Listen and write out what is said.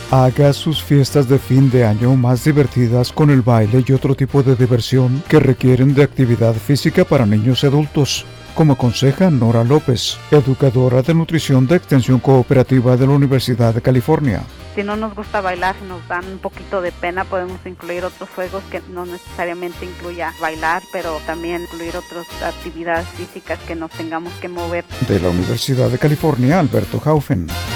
Haga sus fiestas de fin de año más divertidas con el baile y otro tipo de diversión que requieren de actividad física para niños y adultos, como aconseja Nora López, educadora de nutrición de Extensión Cooperativa de la Universidad de California. Si no nos gusta bailar, si nos dan un poquito de pena, podemos incluir otros juegos que no necesariamente incluya bailar, pero también incluir otras actividades físicas que nos tengamos que mover. De la Universidad de California, Alberto Haufen.